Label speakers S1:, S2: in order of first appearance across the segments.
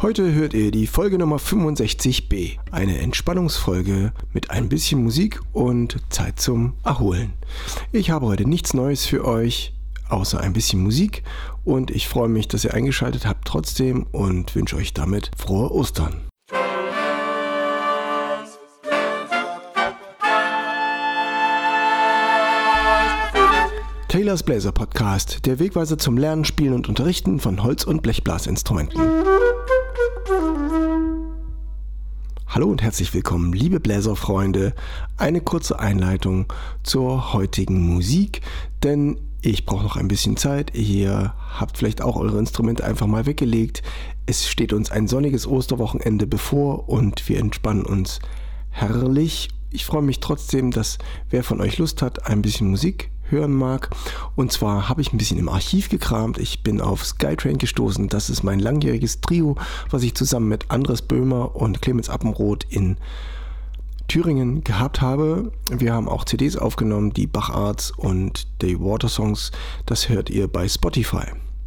S1: Heute hört ihr die Folge Nummer 65b, eine Entspannungsfolge mit ein bisschen Musik und Zeit zum Erholen. Ich habe heute nichts Neues für euch, außer ein bisschen Musik, und ich freue mich, dass ihr eingeschaltet habt trotzdem und wünsche euch damit frohe Ostern. Taylors Bläser Podcast, der Wegweiser zum Lernen, Spielen und Unterrichten von Holz- und Blechblasinstrumenten. Hallo und herzlich willkommen, liebe Bläserfreunde. Eine kurze Einleitung zur heutigen Musik, denn ich brauche noch ein bisschen Zeit. Ihr habt vielleicht auch eure Instrumente einfach mal weggelegt. Es steht uns ein sonniges Osterwochenende bevor und wir entspannen uns herrlich. Ich freue mich trotzdem, dass wer von euch Lust hat, ein bisschen Musik hören mag. Und zwar habe ich ein bisschen im Archiv gekramt. Ich bin auf Skytrain gestoßen. Das ist mein langjähriges Trio, was ich zusammen mit Andres Böhmer und Clemens Appenroth in Thüringen gehabt habe. Wir haben auch CDs aufgenommen, die Bach-Arts und die Water-Songs. Das hört ihr bei Spotify.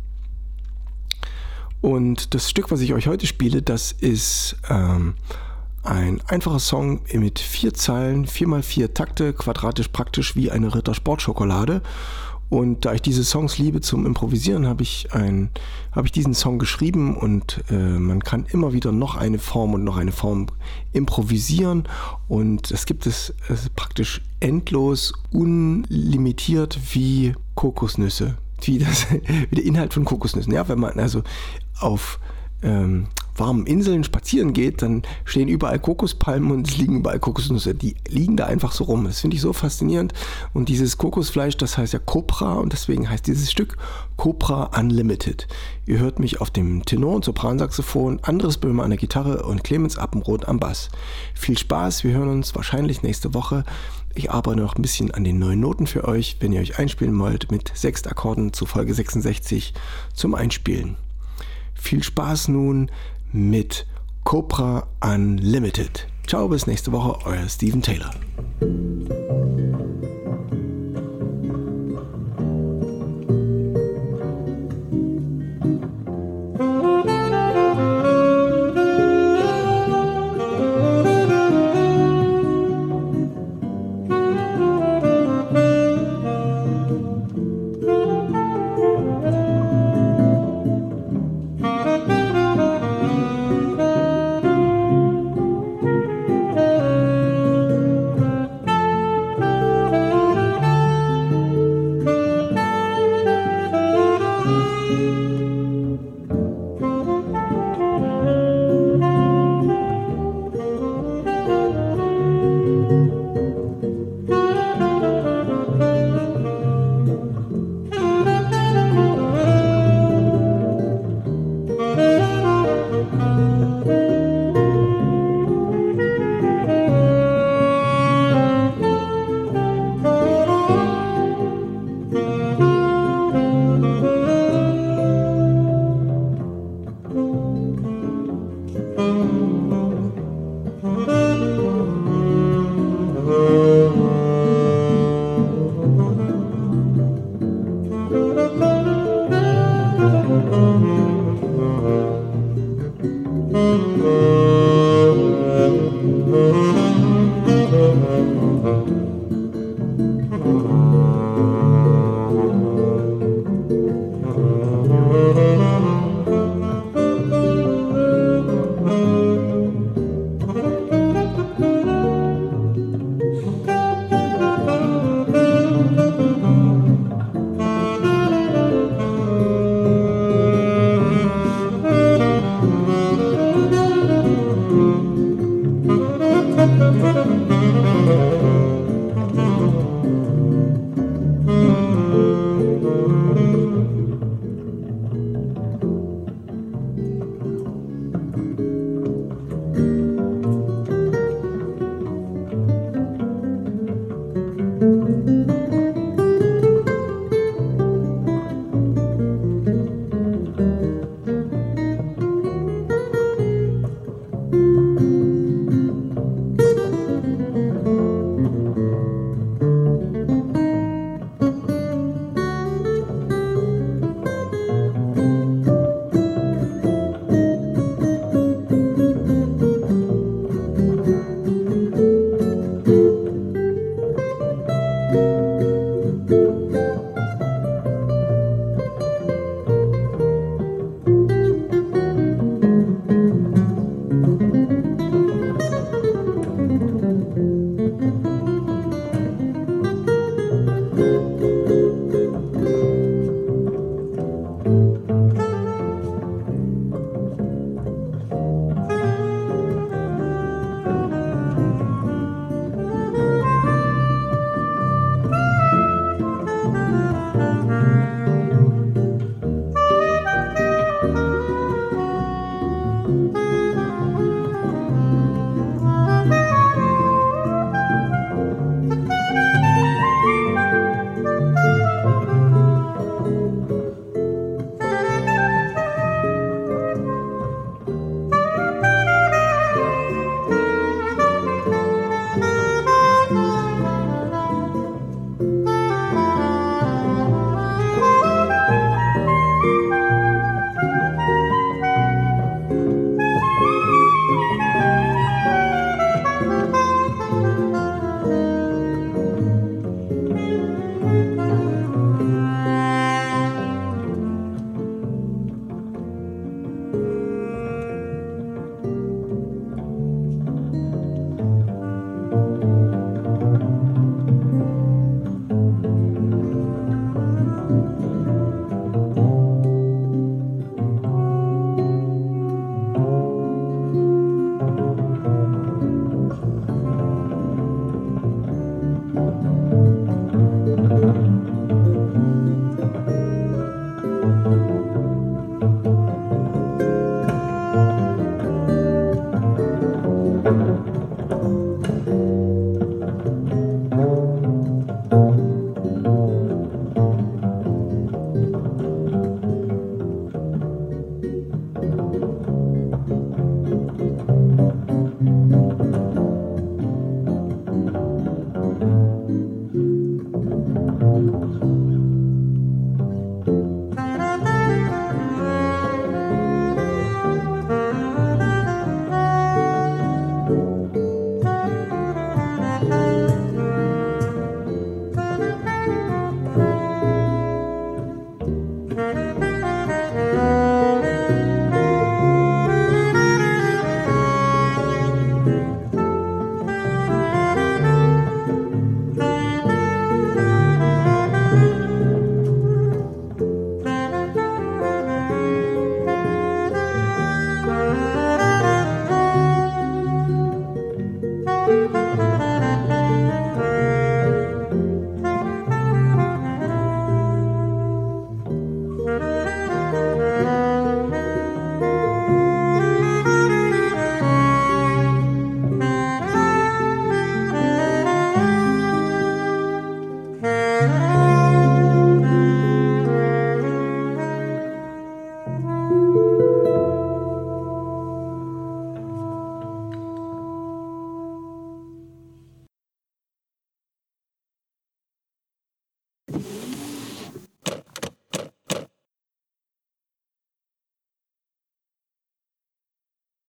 S1: Und das Stück, was ich euch heute spiele, das ist ein einfacher Song mit 4 Zeilen, 4x4 Takte, quadratisch praktisch wie eine Ritter Sportschokolade. Und da ich diese Songs liebe zum Improvisieren, habe ich diesen Song geschrieben und man kann immer wieder noch eine Form und noch eine Form improvisieren. Und das gibt es praktisch endlos, unlimitiert wie Kokosnüsse, wie der Inhalt von Kokosnüssen. Ja, wenn man also auf warmen Inseln spazieren geht, dann stehen überall Kokospalmen und es liegen überall Kokosnüsse. Die liegen da einfach so rum. Das finde ich so faszinierend. Und dieses Kokosfleisch, das heißt ja Copra und deswegen heißt dieses Stück Copra Unlimited. Ihr hört mich auf dem Tenor- und Sopransaxophon, Andres Böhmer an der Gitarre und Clemens Appenroth am Bass. Viel Spaß, wir hören uns wahrscheinlich nächste Woche. Ich arbeite noch ein bisschen an den neuen Noten für euch, wenn ihr euch einspielen wollt, mit 6 Akkorden zu Folge 66 zum Einspielen. Viel Spaß nun mit Copra Unlimited. Ciao, bis nächste Woche, euer Steven Taylor.